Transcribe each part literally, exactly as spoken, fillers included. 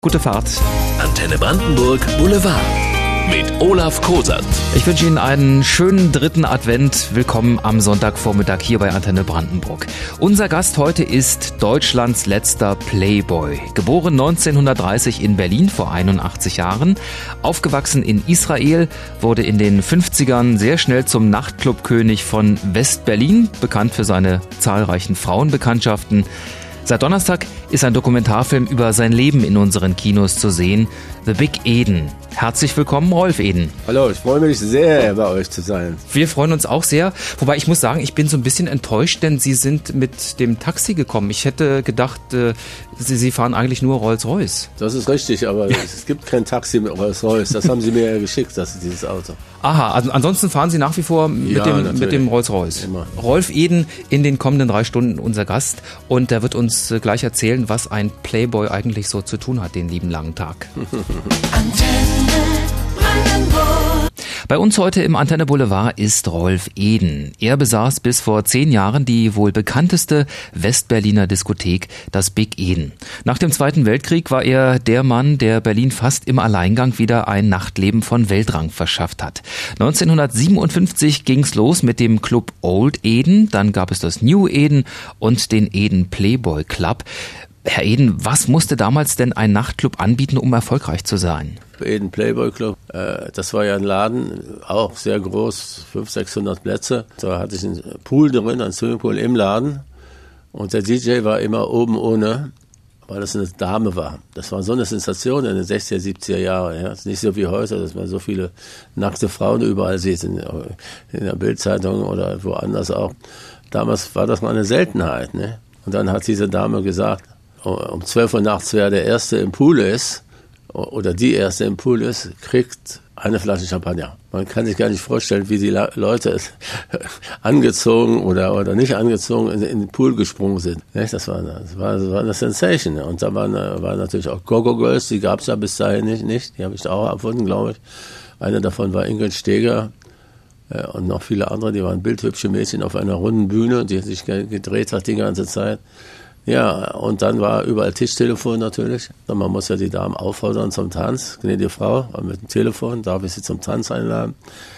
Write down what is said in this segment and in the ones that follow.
Gute Fahrt. Antenne Brandenburg Boulevard mit Olaf Kosert. Ich wünsche Ihnen einen schönen dritten Advent. Willkommen am Sonntagvormittag hier bei Antenne Brandenburg. Unser Gast heute ist Deutschlands letzter Playboy. Geboren neunzehnhundertdreißig in Berlin vor einundachtzig Jahren. Aufgewachsen in Israel, wurde in den fünfzigern sehr schnell zum Nachtclubkönig von West-Berlin, bekannt für seine zahlreichen Frauenbekanntschaften. Seit Donnerstag ist ein Dokumentarfilm über sein Leben in unseren Kinos zu sehen, The Big Eden. Herzlich willkommen, Rolf Eden. Hallo, ich freue mich sehr, bei euch zu sein. Wir freuen uns auch sehr, wobei ich muss sagen, ich bin so ein bisschen enttäuscht, denn Sie sind mit dem Taxi gekommen. Ich hätte gedacht, äh, Sie, Sie fahren eigentlich nur Rolls-Royce. Das ist richtig, aber es gibt kein Taxi mit Rolls-Royce. Das haben Sie mir ja geschickt, das ist dieses Auto. Aha, also ansonsten fahren Sie nach wie vor mit, ja, dem, mit dem Rolls-Royce. Immer. Rolf Eden in den kommenden drei Stunden unser Gast und der wird uns gleich erzählen, was ein Playboy eigentlich so zu tun hat, den lieben langen Tag. Bei uns heute im Antenne Boulevard ist Rolf Eden. Er besaß bis vor zehn Jahren die wohl bekannteste Westberliner Diskothek, das Big Eden. Nach dem Zweiten Weltkrieg war er der Mann, der Berlin fast im Alleingang wieder ein Nachtleben von Weltrang verschafft hat. neunzehnhundertsiebenundfünfzig ging's los mit dem Club Old Eden, dann gab es das New Eden und den Eden Playboy Club. Herr Eden, was musste damals denn ein Nachtclub anbieten, um erfolgreich zu sein? Eden Playboy Club, äh, das war ja ein Laden, auch sehr groß, fünfhundert, sechshundert Plätze. Da hatte ich einen Pool drin, einen Swimmingpool im Laden. Und der D J war immer oben ohne, weil das eine Dame war. Das war so eine Sensation in den sechziger, siebziger Jahren. Ja. Es ist nicht so wie heute, dass man so viele nackte Frauen überall sieht, in, in der Bildzeitung oder woanders auch. Damals war das mal eine Seltenheit. Ne? Und dann hat diese Dame gesagt, um zwölf Uhr nachts, wer der Erste im Pool ist, oder die Erste im Pool ist, kriegt eine Flasche Champagner. Man kann sich gar nicht vorstellen, wie die Leute angezogen oder, oder nicht angezogen in, in den Pool gesprungen sind. Das war, das war, das war eine Sensation. Und da waren, waren natürlich auch Go-Go-Girls, die gab es ja bis dahin nicht, nicht. Die habe ich da auch erfunden, glaube ich. Eine davon war Ingrid Steger. Und noch viele andere, die waren bildhübsche Mädchen auf einer runden Bühne, die sich gedreht hat die ganze Zeit. Ja, und dann war überall Tischtelefon natürlich. Man muss ja die Damen auffordern zum Tanz. Gnädige Frau, mit dem Telefon, darf ich Sie zum Tanz einladen?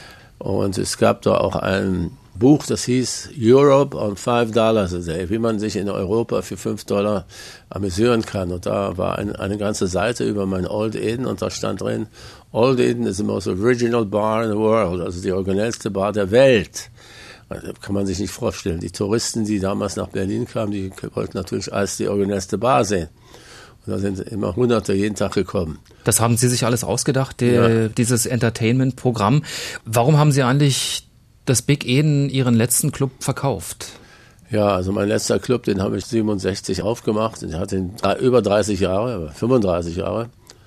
Und es gab da auch ein Buch, das hieß Europe on five dollars a day, wie man sich in Europa für fünf Dollar amüsieren kann. Und da war ein, eine ganze Seite über mein Old Eden und da stand drin, Old Eden is the most original bar in the world, also die originellste Bar der Welt. Das kann man sich nicht vorstellen. Die Touristen, die damals nach Berlin kamen, die wollten natürlich als die originellste Bar sehen. Und da sind immer Hunderte jeden Tag gekommen. Das haben Sie sich alles ausgedacht, die, ja. Dieses Entertainment-Programm. Warum haben Sie eigentlich das Big Eden, Ihren letzten Club, verkauft? Ja, also mein letzter Club, den habe ich siebenundsechzig aufgemacht. Ich hatte ihn über dreißig Jahre, fünfunddreißig Jahre.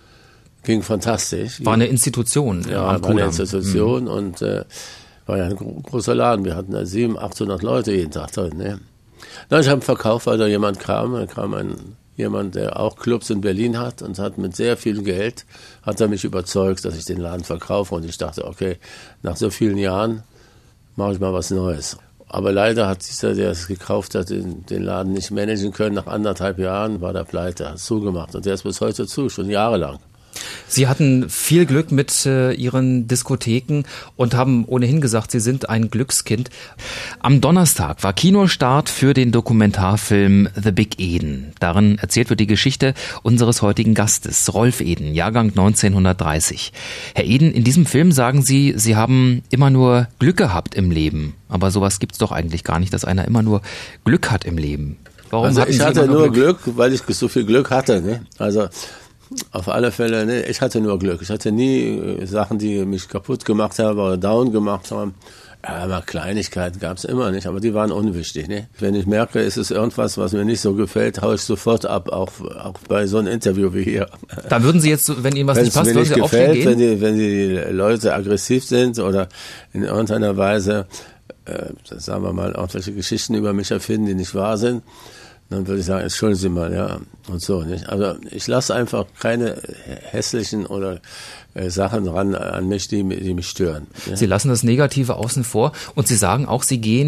Ging fantastisch. War eine Institution. Ja, war eine Institution mhm. und äh, war ja ein großer Laden. Wir hatten da siebenhundert, achthundert Leute jeden Tag drin. Ne? Dann ich habe verkauft, weil da jemand kam. Da kam ein, jemand, der auch Clubs in Berlin hat und hat mit sehr viel Geld, hat er mich überzeugt, dass ich den Laden verkaufe. Und ich dachte, okay, nach so vielen Jahren mache ich mal was Neues. Aber leider hat dieser, der es gekauft hat, den, den Laden nicht managen können. Nach anderthalb Jahren war der pleite, hat zugemacht. Und der ist bis heute zu, schon jahrelang. Sie hatten viel Glück mit äh, Ihren Diskotheken und haben ohnehin gesagt, Sie sind ein Glückskind. Am Donnerstag war Kinostart für den Dokumentarfilm The Big Eden. Darin erzählt wird die Geschichte unseres heutigen Gastes, Rolf Eden, Jahrgang neunzehnhundertdreißig. Herr Eden, in diesem Film sagen Sie, Sie haben immer nur Glück gehabt im Leben. Aber sowas gibt's doch eigentlich gar nicht, dass einer immer nur Glück hat im Leben. Warum also hatten ich Sie hatte immer nur Glück? Glück, weil ich so viel Glück hatte. Ne? Also auf alle Fälle, ne, ich hatte nur Glück. Ich hatte nie äh, Sachen, die mich kaputt gemacht haben oder down gemacht haben. Ja, aber Kleinigkeiten gab es immer nicht, aber die waren unwichtig. Ne? Wenn ich merke, ist es irgendwas, was mir nicht so gefällt, haue ich sofort ab, auch, auch bei so einem Interview wie hier. Da würden Sie jetzt, wenn Ihnen was Wenn's nicht passt, mir würden nicht Sie aufstehen gefällt, gehen? Wenn die, wenn die Leute aggressiv sind oder in irgendeiner Weise, äh, sagen wir mal, irgendwelche Geschichten über mich erfinden, die nicht wahr sind, dann würde ich sagen, entschuldigen Sie mal, ja, und so, nicht? Also ich lasse einfach keine hässlichen oder äh, Sachen ran an mich, die, die mich stören. Ja? Sie lassen das Negative außen vor und Sie sagen auch, Sie gehen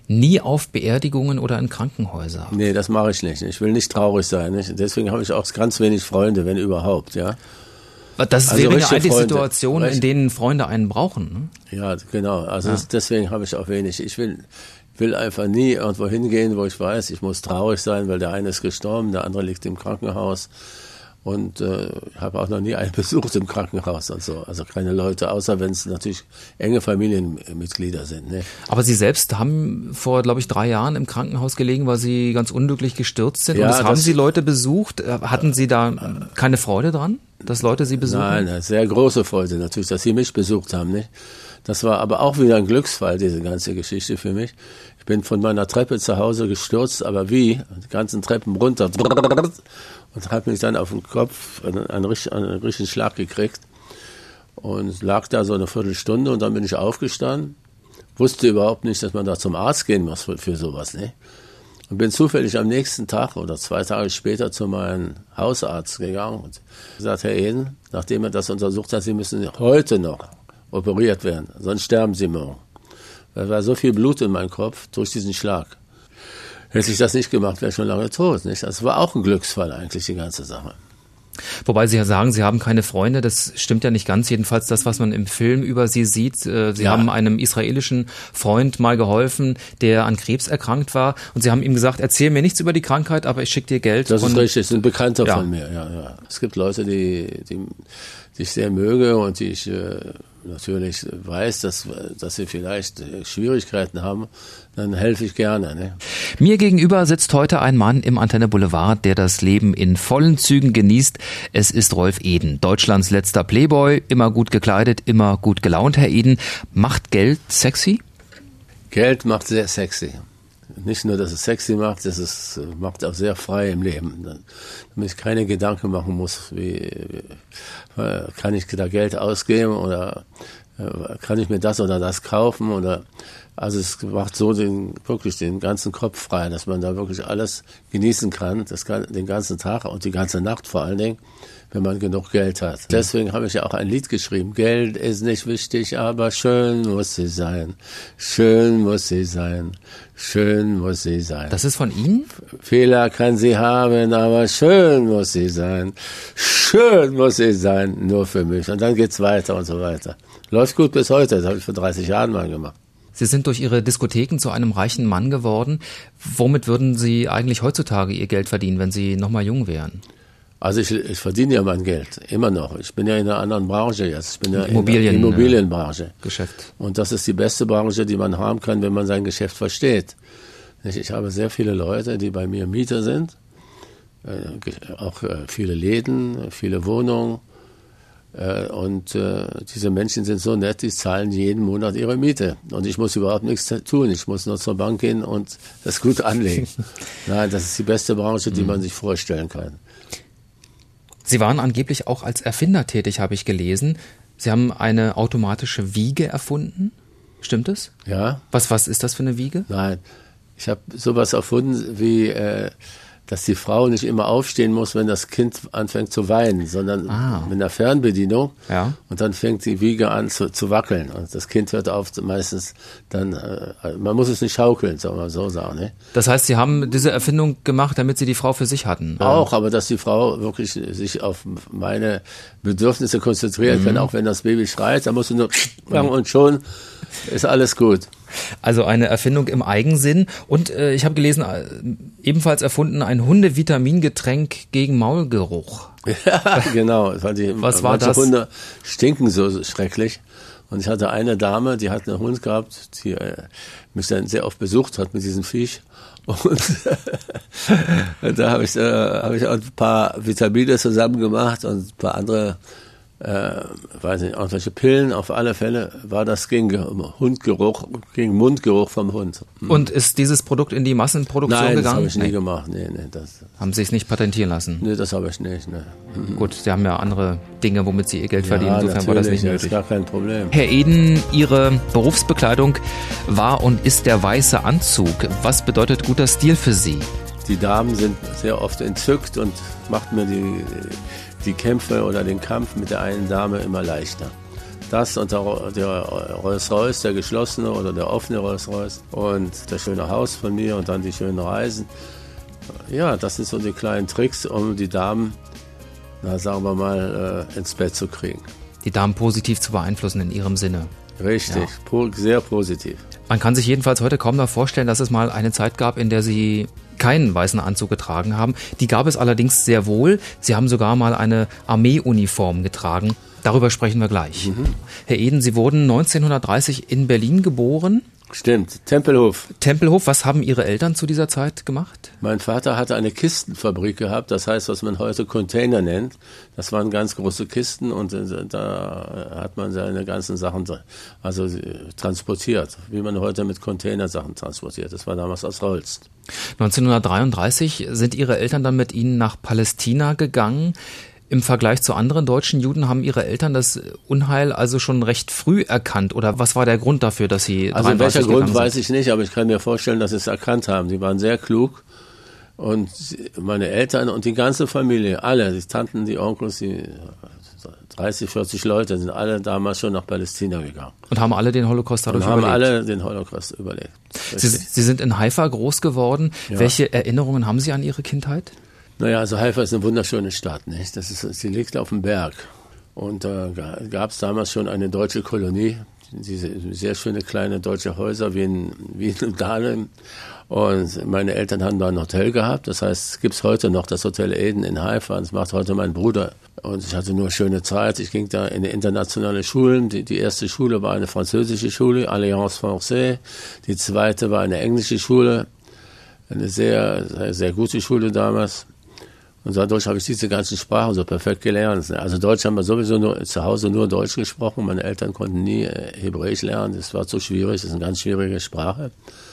nie auf Beerdigungen oder in Krankenhäuser? Nee, das mache ich nicht. Ich will nicht traurig sein. Nicht? Deswegen habe ich auch ganz wenig Freunde, wenn überhaupt, ja. Das Also wären ja eigentlich Freunde. Situationen, in denen Freunde einen brauchen. Ne? Ja, genau. Also Ja. das, deswegen habe ich auch wenig. Ich will, will einfach nie irgendwo hingehen, wo ich weiß, ich muss traurig sein, weil der eine ist gestorben, der andere liegt im Krankenhaus. Und äh, habe auch noch nie einen besucht im Krankenhaus und so. Also keine Leute, außer wenn es natürlich enge Familienmitglieder sind. Ne? Aber Sie selbst haben vor, glaube ich, drei Jahren im Krankenhaus gelegen, weil Sie ganz unglücklich gestürzt sind. Ja, und es haben das- Sie Leute besucht. Hatten Sie da keine Freude dran, dass Leute Sie besuchen? Nein, eine sehr große Freude natürlich, dass sie mich besucht haben. Nicht? Das war aber auch wieder ein Glücksfall, diese ganze Geschichte für mich. Ich bin von meiner Treppe zu Hause gestürzt, aber wie? Die ganzen Treppen runter und habe mich dann auf den Kopf einen, einen, richtig- einen richtigen Schlag gekriegt und lag da so eine Viertelstunde und dann bin ich aufgestanden, wusste überhaupt nicht, dass man da zum Arzt gehen muss für, für sowas. Ne? Und bin zufällig am nächsten Tag oder zwei Tage später zu meinem Hausarzt gegangen und gesagt, Herr Eden, nachdem er das untersucht hat, Sie müssen heute noch operiert werden, sonst sterben Sie morgen. Da war so viel Blut in meinem Kopf durch diesen Schlag. Hätte ich das nicht gemacht, wäre ich schon lange tot. Nicht? Das war auch ein Glücksfall eigentlich, die ganze Sache. Wobei Sie ja sagen, Sie haben keine Freunde, das stimmt ja nicht ganz. Jedenfalls das, was man im Film über Sie sieht. Sie Ja. haben einem israelischen Freund mal geholfen, der an Krebs erkrankt war. Und Sie haben ihm gesagt, erzähl mir nichts über die Krankheit, aber ich schicke dir Geld. Das und ist richtig, das ist ein Bekannter Ja. von mir. Ja, ja. Es gibt Leute, die, die, die ich sehr möge und die ich äh, natürlich weiß, dass, dass sie vielleicht äh, Schwierigkeiten haben, dann helfe ich gerne. Ne? Mir gegenüber sitzt heute ein Mann im Antenne Boulevard, der das Leben in vollen Zügen genießt. Es ist Rolf Eden, Deutschlands letzter Playboy, immer gut gekleidet, immer gut gelaunt, Herr Eden. Macht Geld sexy? Geld macht sehr sexy. Nicht nur, dass es sexy macht, es ist, macht auch sehr frei im Leben. Damit ich keine Gedanken machen muss, wie, wie kann ich da Geld ausgeben oder äh, kann ich mir das oder das kaufen oder also es macht so den, wirklich den ganzen Kopf frei, dass man da wirklich alles genießen kann, das kann, den ganzen Tag und die ganze Nacht vor allen Dingen, wenn man genug Geld hat. Deswegen habe ich ja auch ein Lied geschrieben. Geld ist nicht wichtig, aber schön muss sie sein. Schön muss sie sein. Schön muss sie sein. Das ist von Ihnen? Fehler kann sie haben, aber schön muss sie sein. Schön muss sie sein, nur für mich. Und dann geht's weiter und so weiter. Läuft gut bis heute, das habe ich vor dreißig Jahren mal gemacht. Sie sind durch Ihre Diskotheken zu einem reichen Mann geworden. Womit würden Sie eigentlich heutzutage Ihr Geld verdienen, wenn Sie noch mal jung wären? Also ich, ich verdiene ja mein Geld, immer noch. Ich bin ja in einer anderen Branche jetzt. Ich bin ja Immobilien, in der Immobilienbranche. Geschäft. Und das ist die beste Branche, die man haben kann, wenn man sein Geschäft versteht. Ich habe sehr viele Leute, die bei mir Mieter sind, auch viele Läden, viele Wohnungen. Und diese Menschen sind so nett, die zahlen jeden Monat ihre Miete. Und ich muss überhaupt nichts tun. Ich muss nur zur Bank gehen und das gut anlegen. Nein, das ist die beste Branche, die man sich vorstellen kann. Sie waren angeblich auch als Erfinder tätig, habe ich gelesen. Sie haben eine automatische Wiege erfunden. Stimmt es? Ja. Was, was ist das für eine Wiege? Nein, ich habe sowas erfunden wie, äh, dass die Frau nicht immer aufstehen muss, wenn das Kind anfängt zu weinen, sondern Ah. mit einer Fernbedienung. Ja. Und dann fängt die Wiege an zu, zu wackeln. Und das Kind hört auf meistens dann, äh, man muss es nicht schaukeln, soll man so sagen. Ne? Das heißt, Sie haben diese Erfindung gemacht, damit Sie die Frau für sich hatten? Auch, aber dass die Frau wirklich sich auf meine Bedürfnisse konzentrieren kann, auch wenn das Baby schreit, dann musst du nur machen und schon ist alles gut. Also eine Erfindung im Eigensinn. Und äh, ich habe gelesen, äh, ebenfalls erfunden, ein Hundevitamingetränk gegen Maulgeruch. Ja, genau. Weil die, Was war manche das? Hunde stinken so schrecklich. Und ich hatte eine Dame, die hat einen Hund gehabt, die äh, mich dann sehr oft besucht hat mit diesem Viech. Und da habe ich, äh, hab ich auch ein paar Vitamine zusammen gemacht und ein paar andere, äh, weiß nicht, irgendwelche Pillen. Auf alle Fälle war das gegen Hundgeruch, gegen Mundgeruch vom Hund. Und ist dieses Produkt in die Massenproduktion Nein, das gegangen? habe ich nie Nee. gemacht. Nee, nee, das, Haben Sie es nicht patentieren lassen? nee, das habe ich nicht. Nee. Gut, Sie haben ja andere Dinge, womit Sie Ihr Geld verdienen. Ja, Insofern war das nicht natürlich, nötig. ist gar kein Problem. Herr Eden, Ihre Berufsbekleidung war und ist der weiße Anzug. Was bedeutet guter Stil für Sie? Die Damen sind sehr oft entzückt und macht mir die, die Kämpfe oder den Kampf mit der einen Dame immer leichter. Das und der, der Rolls-Royce, der geschlossene oder der offene Rolls-Royce und das schöne Haus von mir und dann die schönen Reisen. Ja, das sind so die kleinen Tricks, um die Damen, na, sagen wir mal, äh, ins Bett zu kriegen. Die Damen positiv zu beeinflussen in ihrem Sinne. Richtig, ja. po- sehr positiv. Man kann sich jedenfalls heute kaum noch vorstellen, dass es mal eine Zeit gab, in der Sie keinen weißen Anzug getragen haben. Die gab es allerdings sehr wohl. Sie haben sogar mal eine Armeeuniform getragen. Darüber sprechen wir gleich. Mhm. Herr Eden, Sie wurden neunzehnhundertdreißig in Berlin geboren. Stimmt, Tempelhof. Tempelhof, was haben Ihre Eltern zu dieser Zeit gemacht? Mein Vater hatte eine Kistenfabrik gehabt, das heißt, was man heute Container nennt. Das waren ganz große Kisten und da hat man seine ganzen Sachen also transportiert, wie man heute mit Containersachen transportiert. Das war damals aus Holz. neunzehnhundertdreiunddreißig sind Ihre Eltern dann mit Ihnen nach Palästina gegangen. Im Vergleich zu anderen deutschen Juden haben Ihre Eltern das Unheil also schon recht früh erkannt? Oder was war der Grund dafür, dass Sie Also welcher Grund weiß ich nicht, aber ich kann mir vorstellen, dass Sie es erkannt haben. Sie waren sehr klug und meine Eltern und die ganze Familie, alle, die Tanten, die Onkels, die dreißig, vierzig Leute sind alle damals schon nach Palästina gegangen. Und haben alle den Holocaust dadurch und haben überlebt? alle den Holocaust überlebt. Sie, Sie sind in Haifa groß geworden. Ja. Welche Erinnerungen haben Sie an Ihre Kindheit? Naja, also Haifa ist eine wunderschöne Stadt, nicht? Das ist, sie liegt auf dem Berg. Und da äh, gab es damals schon eine deutsche Kolonie, diese sehr schöne kleine deutsche Häuser wie in, wie in Dahlem. Und meine Eltern haben da ein Hotel gehabt. Das heißt, es gibt heute noch das Hotel Eden in Haifa. Das macht heute mein Bruder. Und ich hatte nur schöne Zeit. Ich ging da in internationale Schulen. Die, die erste Schule war eine französische Schule, Alliance Française. Die zweite war eine englische Schule. Eine sehr, sehr, sehr gute Schule damals. Und dadurch habe ich diese ganzen Sprachen so perfekt gelernt. Also Deutsch haben wir sowieso nur, zu Hause nur Deutsch gesprochen. Meine Eltern konnten nie Hebräisch lernen. Das war zu schwierig. Das ist eine ganz schwierige Sprache.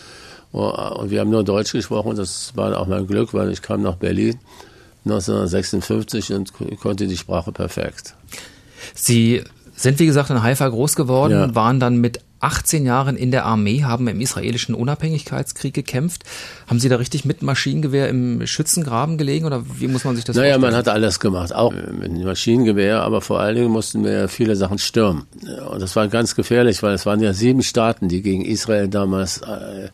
Und wir haben nur Deutsch gesprochen. Das war auch mein Glück, weil ich kam nach Berlin neunzehnhundertsechsundfünfzig und konnte die Sprache perfekt. Sie sind, wie gesagt, in Haifa groß geworden, ja. waren dann mit achtzehn Jahren in der Armee, haben im israelischen Unabhängigkeitskrieg gekämpft. Haben Sie da richtig mit Maschinengewehr im Schützengraben gelegen oder wie muss man sich das naja, vorstellen? Naja, man hat alles gemacht, auch mit Maschinengewehr, aber vor allen Dingen mussten wir viele Sachen stürmen. Und das war ganz gefährlich, weil es waren ja sieben Staaten, die gegen Israel damals äh,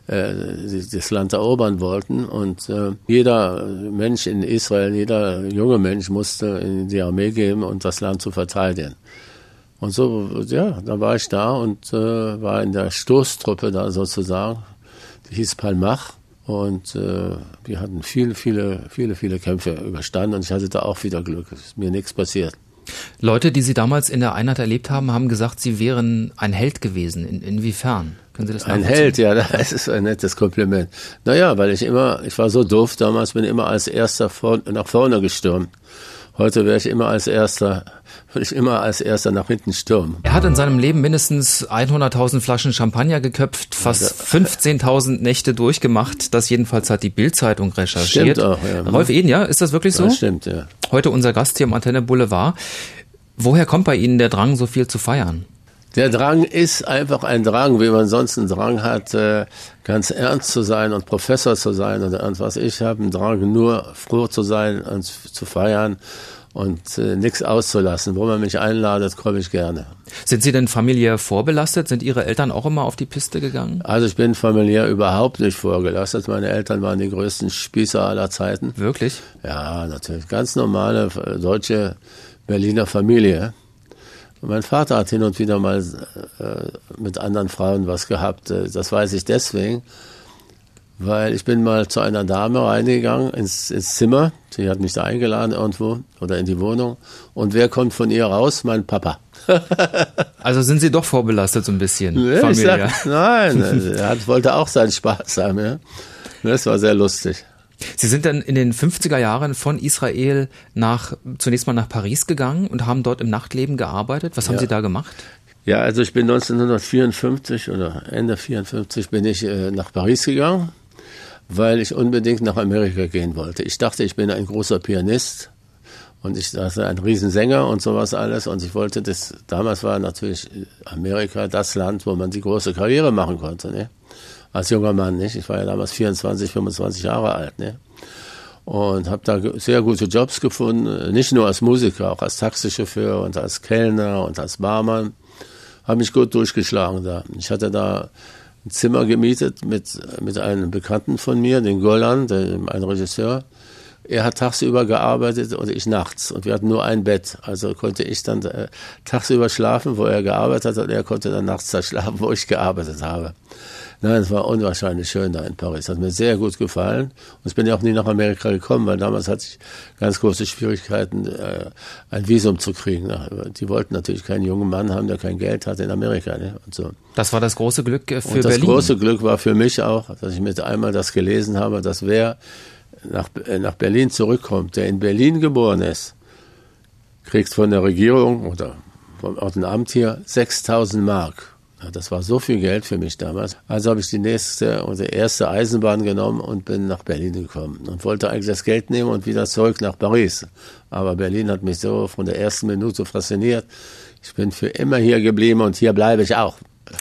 äh, das Land erobern wollten. Und äh, jeder Mensch in Israel, jeder junge Mensch musste in die Armee gehen und das Land zu verteidigen. Und so, ja, da war ich da und äh, war in der Stoßtruppe da sozusagen. Die hieß Palmach und äh, wir hatten viele, viele, viele, viele Kämpfe überstanden und ich hatte da auch wieder Glück. Es ist mir nichts passiert. Leute, die Sie damals in der Einheit erlebt haben, haben gesagt, Sie wären ein Held gewesen. In, inwiefern? Können Sie das Ein Held, ja, das ist ein nettes Kompliment. Naja, weil ich immer, ich war so doof damals, bin immer als Erster vor, nach vorne gestürmt. Heute wäre ich immer als Erster, würde ich immer als Erster nach hinten stürmen. Er hat in seinem Leben mindestens hunderttausend Flaschen Champagner geköpft, fast fünfzehntausend Nächte durchgemacht. Das jedenfalls hat die Bild-Zeitung recherchiert. Stimmt auch, ja. Rolf Eden, ja, ist das wirklich so? Das stimmt, ja. Heute unser Gast hier im Antenne Boulevard. Woher kommt bei Ihnen der Drang, so viel zu feiern? Der Drang ist einfach ein Drang, wie man sonst einen Drang hat, ganz ernst zu sein und Professor zu sein oder irgendwas. Ich habe einen Drang, nur froh zu sein und zu feiern und äh, nichts auszulassen. Wo man mich einladet, komme ich gerne. Sind Sie denn familiär vorbelastet? Sind Ihre Eltern auch immer auf die Piste gegangen? Also ich bin familiär überhaupt nicht vorbelastet. Meine Eltern waren die größten Spießer aller Zeiten. Wirklich? Ja, natürlich. Ganz normale deutsche Berliner Familie. Mein Vater hat hin und wieder mal äh, mit anderen Frauen was gehabt. Das weiß ich deswegen, weil ich bin mal zu einer Dame reingegangen ins, ins Zimmer. Sie hat mich da eingeladen irgendwo oder in die Wohnung. Und wer kommt von ihr raus? Mein Papa. Also sind Sie doch vorbelastet so ein bisschen? Nee, familiär. Sag, nein, er hat, wollte auch seinen Spaß haben. Ja. Das war sehr lustig. Sie sind dann in den fünfziger Jahren von Israel nach zunächst mal nach Paris gegangen und haben dort im Nachtleben gearbeitet. Was haben ja. Sie da gemacht? Ja, also ich bin neunzehnhundertvierundfünfzig oder Ende vierundfünfzig bin ich äh, nach Paris gegangen, weil ich unbedingt nach Amerika gehen wollte. Ich dachte, ich bin ein großer Pianist und ich dachte, ein Riesensänger und sowas alles. Und ich wollte das, damals war natürlich Amerika das Land, wo man die große Karriere machen konnte, ne? Als junger Mann, nicht? Ich war ja damals vierundzwanzig, fünfundzwanzig Jahre alt, ne? und habe da sehr gute Jobs gefunden, nicht nur als Musiker, auch als Taxichauffeur und als Kellner und als Barmann. Habe mich gut durchgeschlagen da. Ich hatte da ein Zimmer gemietet mit, mit einem Bekannten von mir, den Golan, der, ein Regisseur. Er hat tagsüber gearbeitet und ich nachts. Und wir hatten nur ein Bett. Also konnte ich dann äh, tagsüber schlafen, wo er gearbeitet hat, und er konnte dann nachts da schlafen, wo ich gearbeitet habe. Nein, es war unwahrscheinlich schön da in Paris. Hat mir sehr gut gefallen. Und ich bin ja auch nie nach Amerika gekommen, weil damals hatte ich ganz große Schwierigkeiten, äh, ein Visum zu kriegen. Die wollten natürlich keinen jungen Mann haben, der kein Geld hatte in Amerika. Ne? Und so. Das war das große Glück für Berlin. Und das große Glück war für mich auch, dass ich mit einmal das gelesen habe, dass wer nach, äh, nach Berlin zurückkommt, der in Berlin geboren ist, kriegt von der Regierung oder vom Ordnenamt hier sechstausend Mark. Ja, das war so viel Geld für mich damals. Also habe ich die nächste und die erste Eisenbahn genommen und bin nach Berlin gekommen und wollte eigentlich das Geld nehmen und wieder zurück nach Paris. Aber Berlin hat mich so von der ersten Minute fasziniert. Ich bin für immer hier geblieben und hier bleibe ich auch.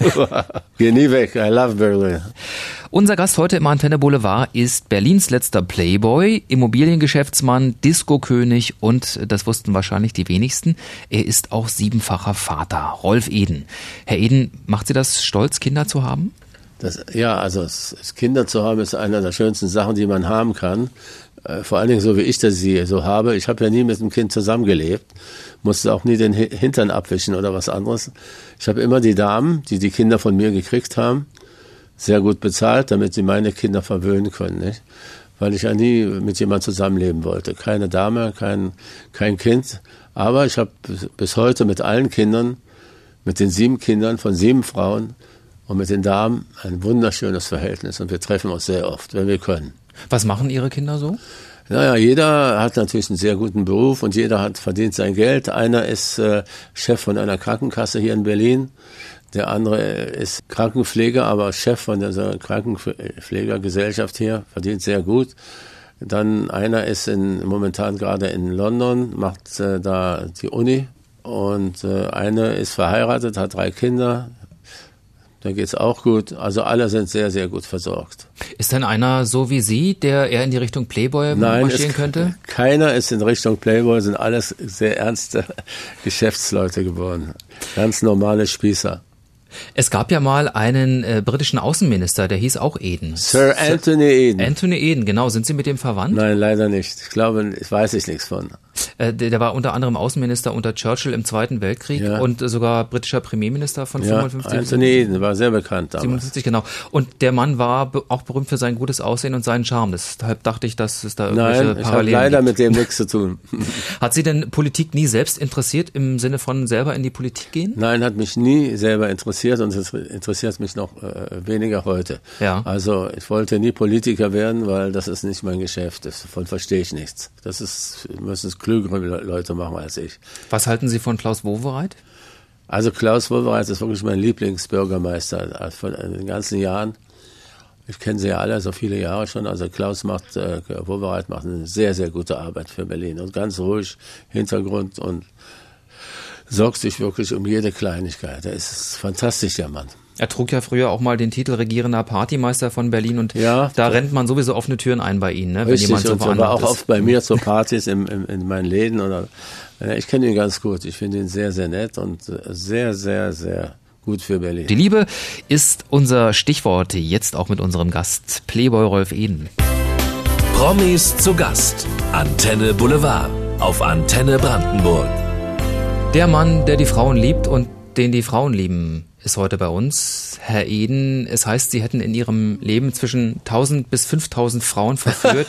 Geh nie weg, I love Berlin. Unser Gast heute im Antenne Boulevard ist Berlins letzter Playboy, Immobiliengeschäftsmann, Disco-König und, das wussten wahrscheinlich die wenigsten, er ist auch siebenfacher Vater, Rolf Eden. Herr Eden, macht Sie das stolz, Kinder zu haben? Das, ja, also es, es Kinder zu haben ist einer der schönsten Sachen, die man haben kann. Äh, vor allen Dingen so, wie ich das sie so habe. Ich habe ja nie mit einem Kind zusammengelebt, musste auch nie den Hintern abwischen oder was anderes. Ich habe immer die Damen, die die Kinder von mir gekriegt haben, sehr gut bezahlt, damit sie meine Kinder verwöhnen können, nicht? Weil ich ja nie mit jemandem zusammenleben wollte. Keine Dame, kein, kein Kind. Aber ich habe bis heute mit allen Kindern, mit den sieben Kindern von sieben Frauen und mit den Damen ein wunderschönes Verhältnis. Und wir treffen uns sehr oft, wenn wir können. Was machen Ihre Kinder so? Naja, jeder hat natürlich einen sehr guten Beruf und jeder hat verdient sein Geld. Einer ist äh, Chef von einer Krankenkasse hier in Berlin. Der andere ist Krankenpfleger, aber Chef von dieser Krankenpflegergesellschaft hier, verdient sehr gut. Dann einer ist in, momentan gerade in London, macht äh, da die Uni. Und äh, eine ist verheiratet, hat drei Kinder. Da geht's auch gut. Also alle sind sehr, sehr gut versorgt. Ist denn einer so wie Sie, der eher in die Richtung Playboy Nein, marschieren es, könnte? Keiner ist in Richtung Playboy, sind alles sehr ernste Geschäftsleute geworden. Ganz normale Spießer. Es gab ja mal einen äh, britischen Außenminister, der hieß auch Eden. Sir Anthony Eden. Anthony Eden, genau. Sind Sie mit dem verwandt? Nein, leider nicht. Ich glaube, ich weiß ich nichts von. Äh, der, der war unter anderem Außenminister unter Churchill im Zweiten Weltkrieg ja. und äh, sogar britischer Premierminister von ja, fünfundfünfzig. Anthony Eden war sehr bekannt damals. siebenundsiebzig, genau. Und der Mann war be- auch berühmt für sein gutes Aussehen und seinen Charme. Deshalb dachte ich, dass es da irgendwelche Nein, ich Parallelen habe leider gibt. mit dem nichts zu tun. Hat Sie denn Politik nie selbst interessiert, im Sinne von selber in die Politik gehen? Nein, hat mich nie selber interessiert und es interessiert mich noch äh, weniger heute. Ja. Also ich wollte nie Politiker werden, weil das ist nicht mein Geschäft. Davon verstehe ich nichts. Das ist, müssen es klügere Leute machen als ich. Was halten Sie von Klaus Wowereit? Also Klaus Wowereit ist wirklich mein Lieblingsbürgermeister von den ganzen Jahren. Ich kenne sie ja alle, so viele Jahre schon. Also Klaus macht, äh, Wowereit macht eine sehr, sehr gute Arbeit für Berlin. Und ganz ruhig, Hintergrund und sorgt sich wirklich um jede Kleinigkeit. Er ist fantastisch, der Mann. Er trug ja früher auch mal den Titel regierender Partymeister von Berlin und ja, da rennt man sowieso offene Türen ein bei Ihnen, ne, wenn richtig, jemand so und er veranlagt war auch ist. oft bei mir zu Partys im, im, in meinen Läden. Oder, ja, ich kenne ihn ganz gut. Ich finde ihn sehr, sehr nett und sehr, sehr, sehr gut für Berlin. Die Liebe ist unser Stichwort, jetzt auch mit unserem Gast, Playboy Rolf Eden. Promis zu Gast. Antenne Boulevard auf Antenne Brandenburg. Der Mann, der die Frauen liebt und den die Frauen lieben, ist heute bei uns. Herr Eden, es heißt, Sie hätten in Ihrem Leben zwischen tausend bis fünftausend Frauen verführt.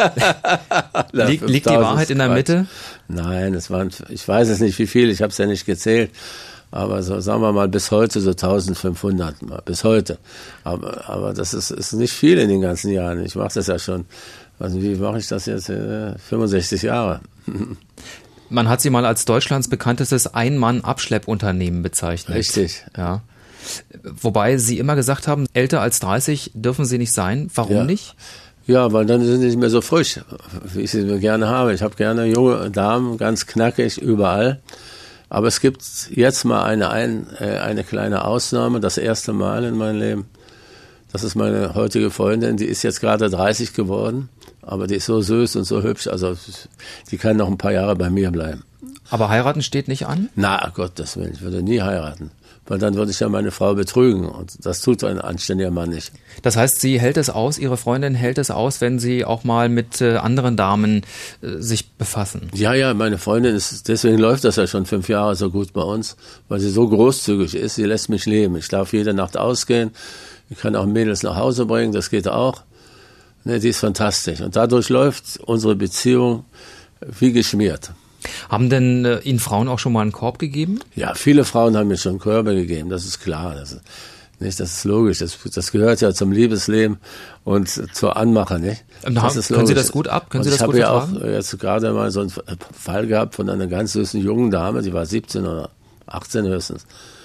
Lieg, liegt die Wahrheit in der Mitte? Nein, es waren, ich weiß es nicht wie viel, ich habe es ja nicht gezählt. Aber so, sagen wir mal, bis heute so eintausendfünfhundert mal, bis heute. Aber, aber das ist, ist nicht viel in den ganzen Jahren. Ich mache das ja schon, also wie mache ich das jetzt? Äh, fünfundsechzig Jahre. Man hat Sie mal als Deutschlands bekanntestes Ein-Mann-Abschleppunternehmen bezeichnet. Richtig. Ja. Wobei Sie immer gesagt haben, älter als dreißig dürfen Sie nicht sein. Warum ja. nicht? Ja, weil dann sind sie nicht mehr so frisch, wie ich sie gerne habe. Ich habe gerne junge Damen, ganz knackig, überall. Aber es gibt jetzt mal eine, ein, eine kleine Ausnahme, das erste Mal in meinem Leben. Das ist meine heutige Freundin, die ist jetzt gerade dreißig geworden, aber die ist so süß und so hübsch, also die kann noch ein paar Jahre bei mir bleiben. Aber heiraten steht nicht an? Na, Gottes Willen, ich würde nie heiraten, weil dann würde ich ja meine Frau betrügen und das tut ein anständiger Mann nicht. Das heißt, sie hält es aus, Ihre Freundin hält es aus, wenn Sie auch mal mit äh, anderen Damen äh, sich befassen? Ja, ja, meine Freundin ist, deswegen läuft das ja schon fünf Jahre so gut bei uns, weil sie so großzügig ist, sie lässt mich leben. Ich darf jede Nacht ausgehen, ich kann auch Mädels nach Hause bringen, das geht auch. Ne, die ist fantastisch und dadurch läuft unsere Beziehung wie geschmiert. Haben denn äh, Ihnen Frauen auch schon mal einen Korb gegeben? Ja, viele Frauen haben mir schon Körbe gegeben, das ist klar. Das ist, nicht, das ist logisch, das, das gehört ja zum Liebesleben und zur Anmache, nicht? Das ist können Sie das gut ab? Können Sie das gut vertragen? Ich habe ja auch jetzt gerade mal so einen Fall gehabt von einer ganz süßen jungen Dame, die war siebzehn oder achtzehn höchstens.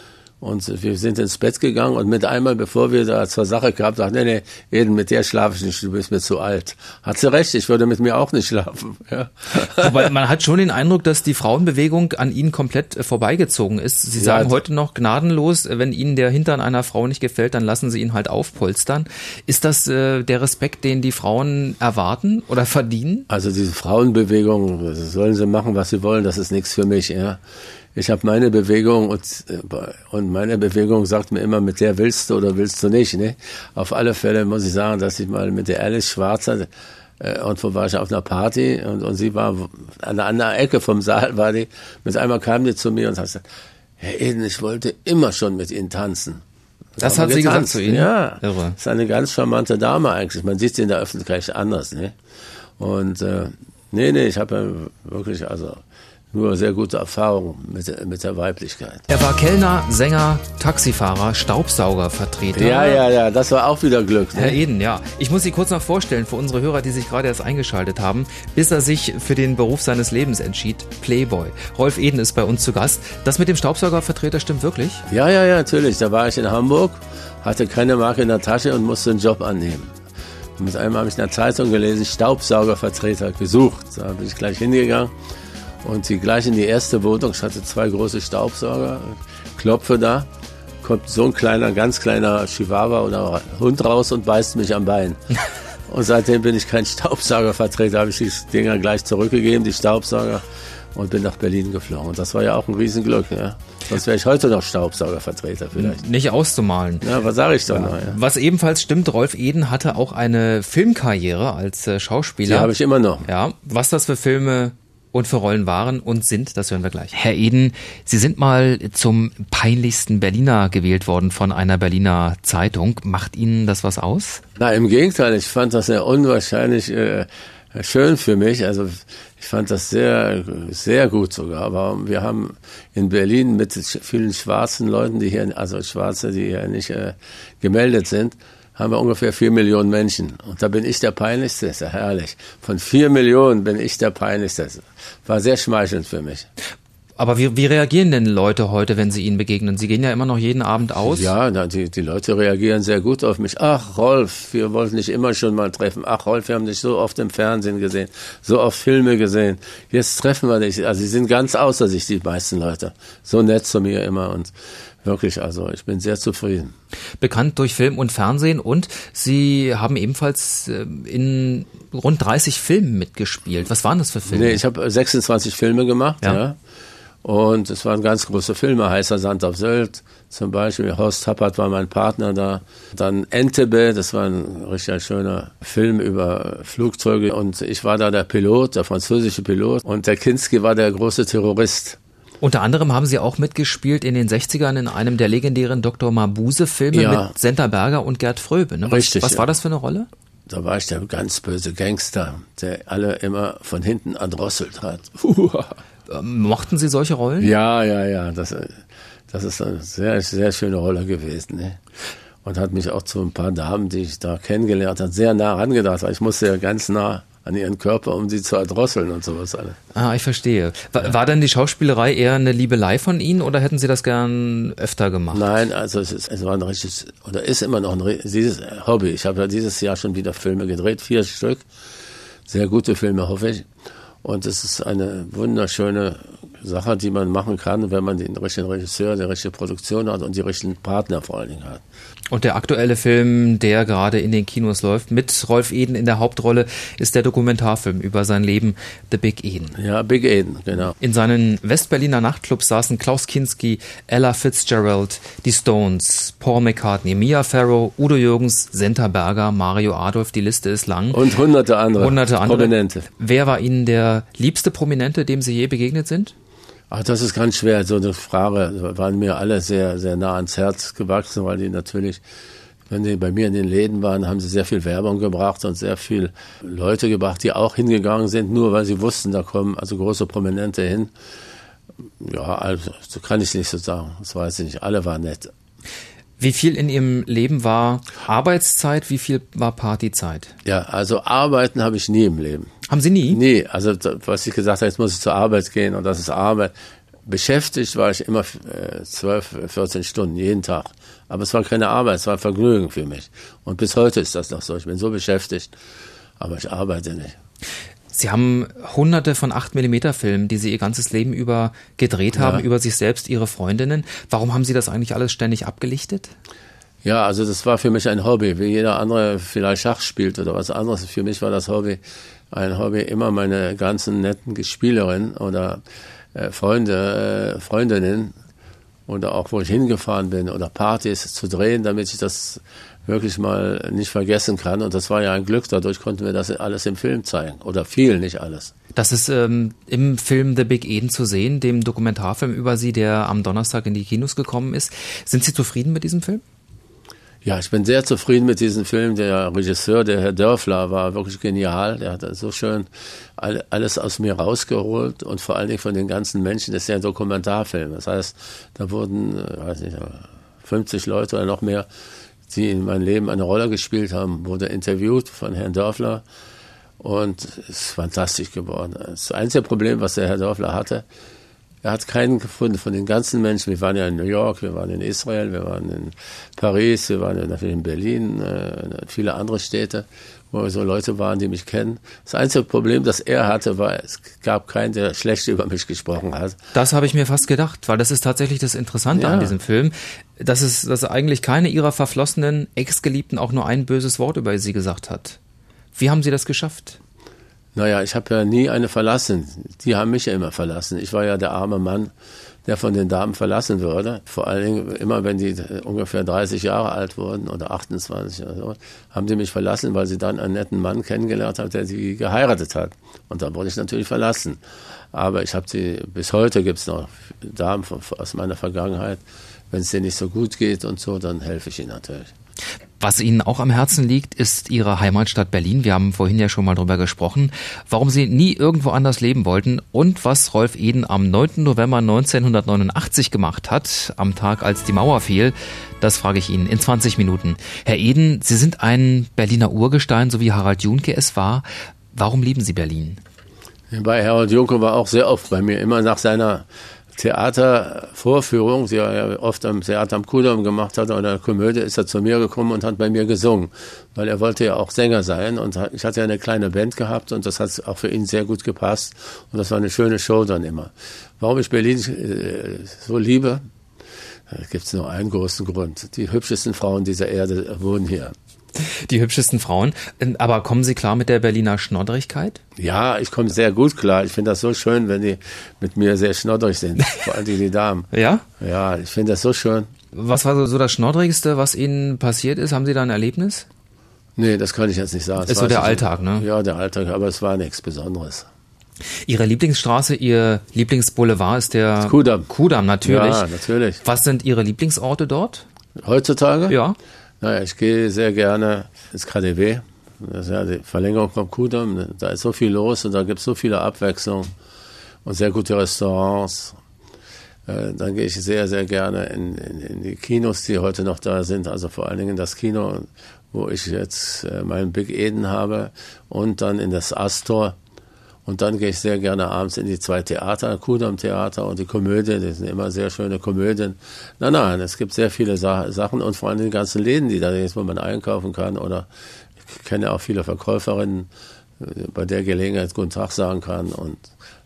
Und wir sind ins Bett gegangen und mit einmal, bevor wir da zur Sache kamen, sagten, nee, nee, Eden, mit der schlafe ich nicht, du bist mir zu alt. Hat sie recht, ich würde mit mir auch nicht schlafen. Ja. Wobei man hat schon den Eindruck, dass die Frauenbewegung an Ihnen komplett vorbeigezogen ist. Sie ja, sagen heute noch gnadenlos, wenn Ihnen der Hintern einer Frau nicht gefällt, dann lassen Sie ihn halt aufpolstern. Ist das äh, der Respekt, den die Frauen erwarten oder verdienen? Also diese Frauenbewegung, sollen sie machen, was sie wollen, das ist nichts für mich, ja. Ich habe meine Bewegung und, und meine Bewegung sagt mir immer, mit der willst du oder willst du nicht. Ne? Auf alle Fälle muss ich sagen, dass ich mal mit der Alice Schwarzer, äh, und wo war ich auf einer Party und, und sie war an einer anderen Ecke vom Saal, war die, mit einmal kam die zu mir und sagte, Herr Eden, ich wollte immer schon mit Ihnen tanzen. Das hat sie gesagt zu Ihnen? Ja, Irre. Ist eine ganz charmante Dame eigentlich. Man sieht sie in der Öffentlichkeit anders. Ne? Und äh, nee, nee, ich habe ja wirklich, also nur sehr gute Erfahrungen mit, mit der Weiblichkeit. Er war Kellner, Sänger, Taxifahrer, Staubsaugervertreter. Ja, ja, ja, das war auch wieder Glück. Ne? Herr Eden, ja. Ich muss Sie kurz noch vorstellen für unsere Hörer, die sich gerade erst eingeschaltet haben, bis er sich für den Beruf seines Lebens entschied, Playboy. Rolf Eden ist bei uns zu Gast. Das mit dem Staubsaugervertreter stimmt wirklich? Ja, ja, ja, natürlich. Da war ich in Hamburg, hatte keine Marke in der Tasche und musste einen Job annehmen. Und mit einem habe ich in der Zeitung gelesen, Staubsaugervertreter gesucht. Da bin ich gleich hingegangen. Und die gleich in die erste Wohnung, ich hatte zwei große Staubsauger, klopfe da, kommt so ein kleiner, ganz kleiner Chihuahua oder Hund raus und beißt mich am Bein. Und seitdem bin ich kein Staubsaugervertreter, habe ich die Dinger gleich zurückgegeben, die Staubsauger, und bin nach Berlin geflogen. Und das war ja auch ein Riesenglück, ja. Sonst wäre ich heute noch Staubsaugervertreter vielleicht. Nicht auszumalen. Ja, was sage ich doch ja. noch, ja. Was ebenfalls stimmt, Rolf Eden hatte auch eine Filmkarriere als äh, Schauspieler. Die habe ich immer noch. Ja, was das für Filme und für Rollen waren und sind, das hören wir gleich. Herr Eden, Sie sind mal zum peinlichsten Berliner gewählt worden von einer Berliner Zeitung. Macht Ihnen das was aus? Na, im Gegenteil, ich fand das sehr unwahrscheinlich äh, schön für mich. Also ich fand das sehr, sehr gut sogar. Aber wir haben in Berlin mit vielen schwarzen Leuten, die hier, also Schwarze, die hier nicht äh, gemeldet sind, haben wir ungefähr vier Millionen Menschen. Und da bin ich der Peinlichste, ist ja herrlich. Von vier Millionen bin ich der Peinlichste. War sehr schmeichelnd für mich. Aber wie, wie reagieren denn Leute heute, wenn sie Ihnen begegnen? Sie gehen ja immer noch jeden Abend aus. Ja, na, die, die Leute reagieren sehr gut auf mich. Ach, Rolf, wir wollten dich immer schon mal treffen. Ach, Rolf, wir haben dich so oft im Fernsehen gesehen, so oft Filme gesehen. Jetzt treffen wir dich. Also sie sind ganz außer sich, die meisten Leute. So nett zu mir immer und wirklich, also ich bin sehr zufrieden. Bekannt durch Film und Fernsehen und Sie haben ebenfalls in rund dreißig Filmen mitgespielt. Was waren das für Filme? Nee, ich habe sechsundzwanzig Filme gemacht, ja. ja. Und es waren ganz große Filme, Heißer Sand auf Sylt zum Beispiel. Horst Tappert war mein Partner da. Dann Entebbe, das war ein richtig schöner Film über Flugzeuge. Und ich war da der Pilot, der französische Pilot. Und der Kinski war der große Terrorist. Unter anderem haben Sie auch mitgespielt in den sechzigern in einem der legendären Doktor Mabuse-Filme ja. mit Senta Berger und Gerd Fröbe. Ne? Was, Richtig. Was war das für eine Rolle? Da war ich der ganz böse Gangster, der alle immer von hinten erdrosselt hat. Ähm, mochten Sie solche Rollen? Ja, ja, ja. Das, das ist eine sehr, sehr schöne Rolle gewesen. Ne? Und hat mich auch zu ein paar Damen, die ich da kennengelernt habe, sehr nah rangedacht. Weil ich musste ja ganz nah an ihren Körper, um sie zu erdrosseln und sowas alles. Ah, ich verstehe. War, ja. war denn die Schauspielerei eher eine Liebelei von Ihnen oder hätten Sie das gern öfter gemacht? Nein, also es, ist, es war ein richtiges, oder ist immer noch ein dieses Hobby. Ich habe ja dieses Jahr schon wieder Filme gedreht, vier Stück. Sehr gute Filme, hoffe ich. Und es ist eine wunderschöne Sache, die man machen kann, wenn man den richtigen Regisseur, die richtige Produktion hat und die richtigen Partner vor allen Dingen hat. Und der aktuelle Film, der gerade in den Kinos läuft, mit Rolf Eden in der Hauptrolle, ist der Dokumentarfilm über sein Leben, The Big Eden. Ja, Big Eden, genau. In seinen Westberliner Nachtclubs saßen Klaus Kinski, Ella Fitzgerald, die Stones, Paul McCartney, Mia Farrow, Udo Jürgens, Senta Berger, Mario Adolf, die Liste ist lang. Und hunderte andere, hunderte andere Prominente. Wer war Ihnen der liebste Prominente, dem Sie je begegnet sind? Ach, das ist ganz schwer. So eine Frage waren mir alle sehr, sehr nah ans Herz gewachsen, weil die natürlich, wenn die bei mir in den Läden waren, haben sie sehr viel Werbung gebracht und sehr viel Leute gebracht, die auch hingegangen sind, nur weil sie wussten, da kommen also große Prominente hin. Ja, also so kann ich nicht so sagen. Das weiß ich nicht. Alle waren nett. Wie viel in Ihrem Leben war Arbeitszeit, wie viel war Partyzeit? Ja, also arbeiten habe ich nie im Leben. Haben Sie nie? Nee, also was ich gesagt habe, jetzt muss ich zur Arbeit gehen und das ist Arbeit. Beschäftigt war ich immer zwölf, vierzehn Stunden jeden Tag. Aber es war keine Arbeit, es war Vergnügen für mich. Und bis heute ist das noch so. Ich bin so beschäftigt, aber ich arbeite nicht. Sie haben hunderte von acht Millimeter Filmen, die Sie Ihr ganzes Leben über gedreht haben, ja. Über sich selbst, Ihre Freundinnen. Warum haben Sie das eigentlich alles ständig abgelichtet? Ja, also das war für mich ein Hobby, wie jeder andere vielleicht Schach spielt oder was anderes. Für mich war das Hobby ein Hobby, immer meine ganzen netten Spielerinnen oder äh, Freunde, äh, Freundinnen oder auch wo ich hingefahren bin oder Partys zu drehen, damit ich das wirklich mal nicht vergessen kann. Und das war ja ein Glück, dadurch konnten wir das alles im Film zeigen. Oder viel, nicht alles. Das ist ähm, im Film The Big Eden zu sehen, dem Dokumentarfilm über Sie, der am Donnerstag in die Kinos gekommen ist. Sind Sie zufrieden mit diesem Film? Ja, ich bin sehr zufrieden mit diesem Film. Der Regisseur, der Herr Dörfler, war wirklich genial. Der hat so schön alles aus mir rausgeholt und vor allen Dingen von den ganzen Menschen. Das ist ja ein Dokumentarfilm. Das heißt, da wurden, weiß nicht, fünfzig Leute oder noch mehr, die in meinem Leben eine Rolle gespielt haben, wurde interviewt von Herrn Dörfler und es ist fantastisch geworden. Das einzige Problem, was der Herr Dörfler hatte, er hat keinen gefunden von den ganzen Menschen. Wir waren ja in New York, wir waren in Israel, wir waren in Paris, wir waren natürlich in Berlin, äh, viele andere Städte, wo so Leute waren, die mich kennen. Das einzige Problem, das er hatte, war, es gab keinen, der schlecht über mich gesprochen hat. Das habe ich mir fast gedacht, weil das ist tatsächlich das Interessante ja. an diesem Film, dass es, dass eigentlich keine ihrer verflossenen Ex-Geliebten auch nur ein böses Wort über sie gesagt hat. Wie haben Sie das geschafft? Naja, ich habe ja nie eine verlassen. Die haben mich ja immer verlassen. Ich war ja der arme Mann, der von den Damen verlassen würde. Vor allen Dingen immer, wenn die ungefähr dreißig Jahre alt wurden oder achtundzwanzig oder so, haben die mich verlassen, weil sie dann einen netten Mann kennengelernt hat, der sie geheiratet hat. Und dann wurde ich natürlich verlassen. Aber ich habe sie, bis heute gibt es noch Damen aus meiner Vergangenheit. Wenn es denen nicht so gut geht und so, dann helfe ich ihnen natürlich. Was Ihnen auch am Herzen liegt, ist Ihre Heimatstadt Berlin. Wir haben vorhin ja schon mal drüber gesprochen, warum Sie nie irgendwo anders leben wollten und was Rolf Eden am neunten November neunzehnhundertneunundachtzig gemacht hat, am Tag, als die Mauer fiel. Das frage ich Ihnen in zwanzig Minuten. Herr Eden, Sie sind ein Berliner Urgestein, so wie Harald Juhnke es war. Warum lieben Sie Berlin? Bei Harald Juhnke war auch sehr oft bei mir, immer nach seiner Theatervorführung, die er ja oft am Theater am Kudamm gemacht hat, oder in der Komödie, ist er zu mir gekommen und hat bei mir gesungen, weil er wollte ja auch Sänger sein und ich hatte ja eine kleine Band gehabt und das hat auch für ihn sehr gut gepasst und das war eine schöne Show dann immer. Warum ich Berlin äh, so liebe, da gibt es nur einen großen Grund. Die hübschesten Frauen dieser Erde wohnen hier. Die hübschesten Frauen. Aber kommen Sie klar mit der Berliner Schnoddrigkeit? Ja, ich komme sehr gut klar. Ich finde das so schön, wenn die mit mir sehr schnoddrig sind. Vor allem die Damen. Ja? Ja, ich finde das so schön. Was war so das Schnoddrigste, was Ihnen passiert ist? Haben Sie da ein Erlebnis? Nee, das kann ich jetzt nicht sagen. Das ist so der Alltag, ne? Ja, der Alltag, aber es war nichts Besonderes. Ihre Lieblingsstraße, Ihr Lieblingsboulevard ist der Kudamm. Kudamm, natürlich. Ja, natürlich. Was sind Ihre Lieblingsorte dort? Heutzutage? Ja. Naja, ich gehe sehr gerne ins K D W. Das ist ja die Verlängerung vom Kudamm. Da ist so viel los und da gibt es so viele Abwechslung und sehr gute Restaurants. Dann gehe ich sehr, sehr gerne in, in, in die Kinos, die heute noch da sind. Also vor allen Dingen das Kino, wo ich jetzt meinen Big Eden habe, und dann in das Astor. Und dann gehe ich sehr gerne abends in die zwei Theater, Kudamm-Theater und die Komödie, das sind immer sehr schöne Komödien. Nein, nein, es gibt sehr viele Sa- Sachen und vor allem die ganzen Läden, die da sind, wo man einkaufen kann. Oder ich kenne auch viele Verkäuferinnen, bei der Gelegenheit guten Tag sagen kann. Und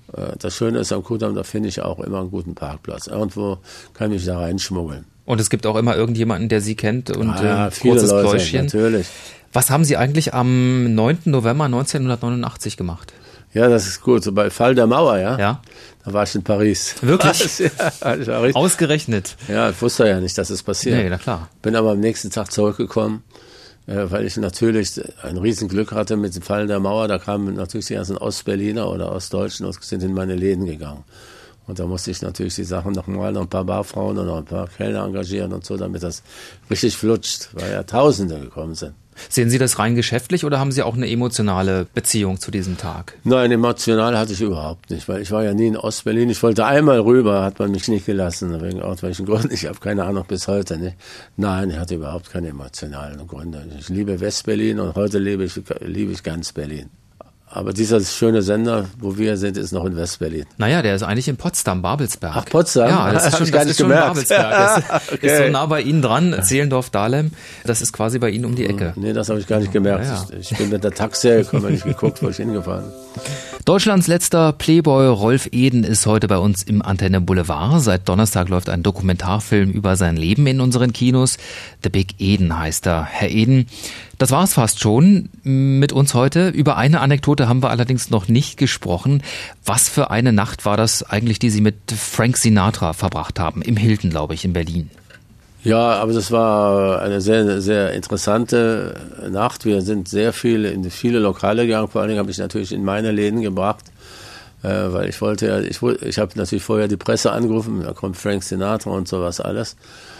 Das Schöne ist am Kudamm, da finde ich auch immer einen guten Parkplatz. Irgendwo kann ich da reinschmuggeln. Und es gibt auch immer irgendjemanden, der Sie kennt und ah, ja, äh, viele kurzes Leute, Pläuschen. Natürlich. Was haben Sie eigentlich am neunten November neunzehnhundertneunundachtzig gemacht? Ja, das ist gut. So bei Fall der Mauer, ja? Ja. Da war ich in Paris. Wirklich? ja, ich war richtig. Ausgerechnet? Ja, ich wusste ja nicht, dass es passiert. Nee, na klar. Bin aber am nächsten Tag zurückgekommen, äh, weil ich natürlich ein Riesenglück hatte mit dem Fall der Mauer. Da kamen natürlich die ganzen Ostberliner oder Ostdeutschen und sind in meine Läden gegangen. Und da musste ich natürlich die Sachen nochmal, noch ein paar Barfrauen und noch ein paar Kellner engagieren und so, damit das richtig flutscht, weil ja Tausende gekommen sind. Sehen Sie das rein geschäftlich oder haben Sie auch eine emotionale Beziehung zu diesem Tag? Nein, emotional hatte ich überhaupt nicht, weil ich war ja nie in Ostberlin. Ich wollte einmal rüber, hat man mich nicht gelassen, wegen irgendwelchen Gründen. Ich habe keine Ahnung bis heute. Nicht. Nein, ich hatte überhaupt keine emotionalen Gründe. Ich liebe Westberlin und heute liebe ich, liebe ich ganz Berlin. Aber dieser schöne Sender, wo wir sind, ist noch in Westberlin. Naja, der ist eigentlich in Potsdam, Babelsberg. Ach, Potsdam? Ja, das ist schon, das ist schon Babelsberg. Das okay. ist so nah bei Ihnen dran, Zehlendorf-Dahlem. Das ist quasi bei Ihnen um die Ecke. Nee, das habe ich gar nicht gemerkt. Ja, ja. Ich, ich bin mit der Taxi gekommen, habe nicht geguckt, wo ich hingefahren bin. Deutschlands letzter Playboy Rolf Eden ist heute bei uns im Antenne Boulevard. Seit Donnerstag läuft ein Dokumentarfilm über sein Leben in unseren Kinos. The Big Eden heißt er. Herr Eden, das war's fast schon mit uns heute. Über eine Anekdote haben wir allerdings noch nicht gesprochen. Was für eine Nacht war das eigentlich, die Sie mit Frank Sinatra verbracht haben? Im Hilton, glaube ich, in Berlin. Ja, aber das war eine sehr, sehr interessante Nacht. Wir sind sehr viel in viele Lokale gegangen. Vor allen Dingen habe ich natürlich in meine Läden gebracht, äh, weil ich wollte ja, ich, ich habe natürlich vorher die Presse angerufen, da kommt Frank Sinatra und sowas alles.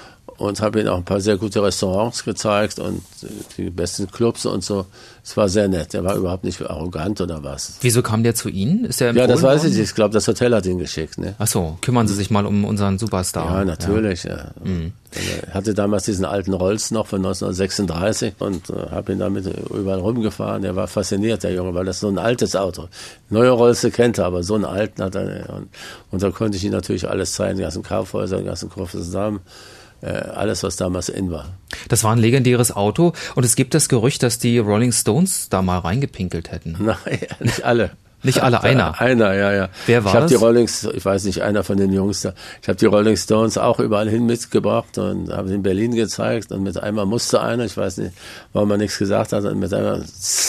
Und habe ihnen auch ein paar sehr gute Restaurants gezeigt und die besten Clubs und so. Es war sehr nett. Er war überhaupt nicht arrogant oder was. Wieso kam der zu Ihnen? Ist der ja, das weiß ich nicht. Ich glaube, das Hotel hat ihn geschickt. Ne? Ach so, kümmern Sie sich mal um unseren Superstar. Ja, natürlich. Ja. Ja. Mhm. Er hatte damals diesen alten Rolls noch von neunzehnhundertsechsunddreißig und äh, habe ihn damit überall rumgefahren. Der war fasziniert, der Junge, weil das so ein altes Auto. Neue Rolls kennt er, aber so einen alten hat er. Und, und da konnte ich ihm natürlich alles zeigen, die ganzen Kaufhäuser, die ganzen Kurve zusammen. Alles, was damals in war. Das war ein legendäres Auto und es gibt das Gerücht, dass die Rolling Stones da mal reingepinkelt hätten. Nein, nicht alle. Nicht alle, einer? Einer, ja, ja. Wer war ich hab das? Die Rolling, ich weiß nicht, einer von den Jungs da. Ich habe die Rolling Stones auch überall hin mitgebracht und habe sie in Berlin gezeigt und mit einmal musste einer, ich weiß nicht, warum er nichts gesagt hat, und mit einmal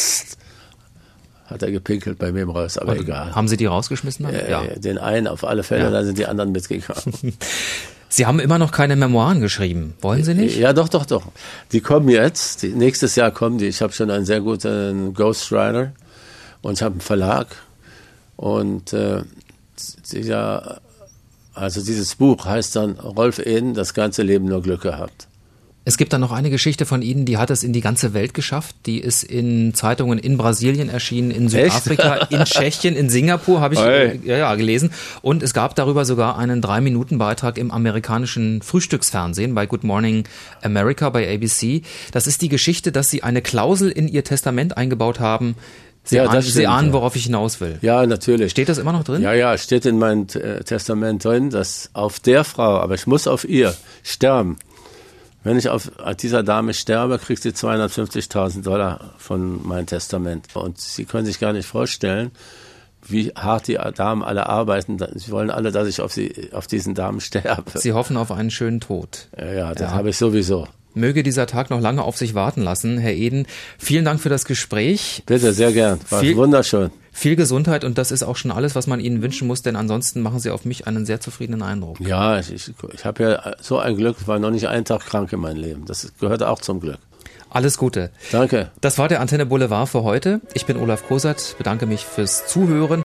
hat er gepinkelt bei mir im Raus, aber und egal. Haben Sie die rausgeschmissen? Äh, ja. Den einen auf alle Fälle, ja. Dann sind die anderen mitgegangen. Sie haben immer noch keine Memoiren geschrieben. Wollen Sie nicht? Ja, doch, doch, doch. Die kommen jetzt. Die, nächstes Jahr kommen die. Ich habe schon einen sehr guten Ghostwriter und ich habe einen Verlag. Und äh, dieser, also dieses Buch heißt dann Rolf Eden, das ganze Leben nur Glück gehabt. Es gibt dann noch eine Geschichte von Ihnen, die hat es in die ganze Welt geschafft. Die ist in Zeitungen in Brasilien erschienen, in Südafrika, in Tschechien, in Singapur, habe ich äh, ja, ja, gelesen. Und es gab darüber sogar einen drei-Minuten-Beitrag im amerikanischen Frühstücksfernsehen bei Good Morning America bei A B C. Das ist die Geschichte, dass Sie eine Klausel in Ihr Testament eingebaut haben. Sie, ja, ahnen, stimmt, Sie ahnen, ja. worauf ich hinaus will. Ja, natürlich. Steht das immer noch drin? Ja, ja, steht in meinem äh, Testament drin, dass auf der Frau, aber ich muss auf ihr sterben. Wenn ich auf dieser Dame sterbe, kriegt sie zweihundertfünfzigtausend Dollar von meinem Testament. Und Sie können sich gar nicht vorstellen, wie hart die Damen alle arbeiten. Sie wollen alle, dass ich auf, sie, auf diesen Damen sterbe. Sie hoffen auf einen schönen Tod. Ja, ja das ja. habe ich sowieso. Möge dieser Tag noch lange auf sich warten lassen, Herr Eden. Vielen Dank für das Gespräch. Bitte, sehr gern. War viel, wunderschön. Viel Gesundheit und das ist auch schon alles, was man Ihnen wünschen muss, denn ansonsten machen Sie auf mich einen sehr zufriedenen Eindruck. Ja, ich, ich, ich habe ja so ein Glück, ich war noch nicht einen Tag krank in meinem Leben. Das gehört auch zum Glück. Alles Gute. Danke. Das war der Antenne Boulevard für heute. Ich bin Olaf Kosert, bedanke mich fürs Zuhören